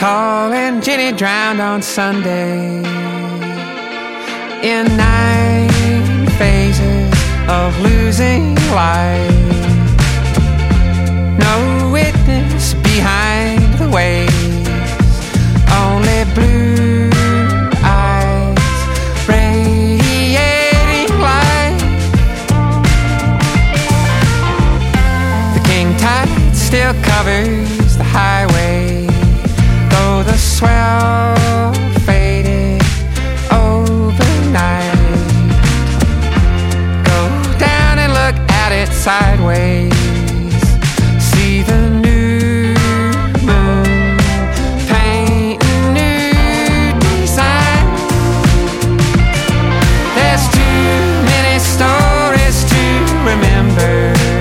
Paul and Jenny drowned on Sunday in 9 phases of losing life. No witness behind the waves, only blue eyes radiating light. The king tide still covers the highway, though the swell faded overnight. Go down and look at it sideways, see the new moon paint a new design. There's too many stories to remember,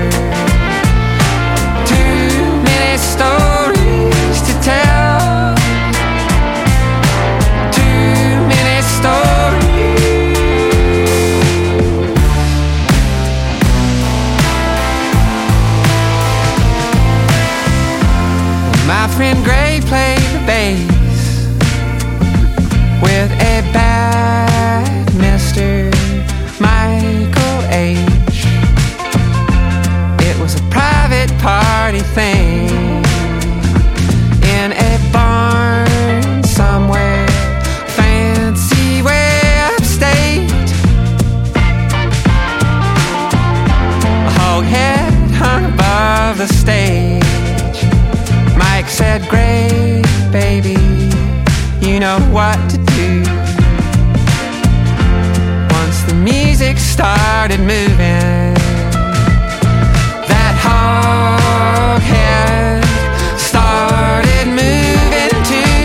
too many stories to tell, too many stories. My friend Gray played the bass with a bad Mr. Michael H. It was a private party thing in a barn somewhere fancy way upstate. A hog head hung above the stage. Mike said, "Great, baby, you know what to do." Once the music started moving, that hog head started moving too.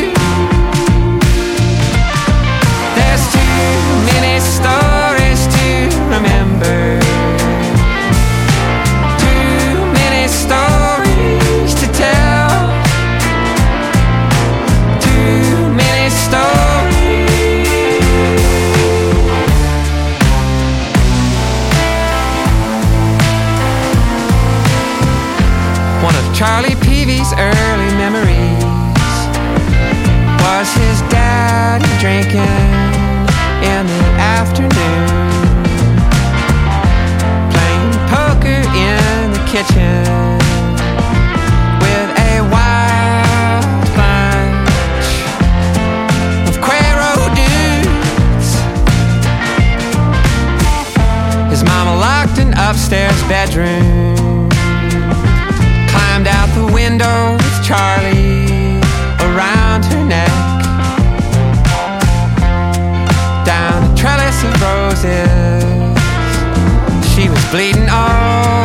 There's too many stories to remember, too many stories to tell, too many stories. One of Charlie Peavy's early memories was his daddy drinking in the afternoon, playing poker in the kitchen with a wild bunch of Quero dudes. His mama locked an upstairs bedroom, climbed out the window with Charlie around her neck, down the trellis of roses. She was bleeding all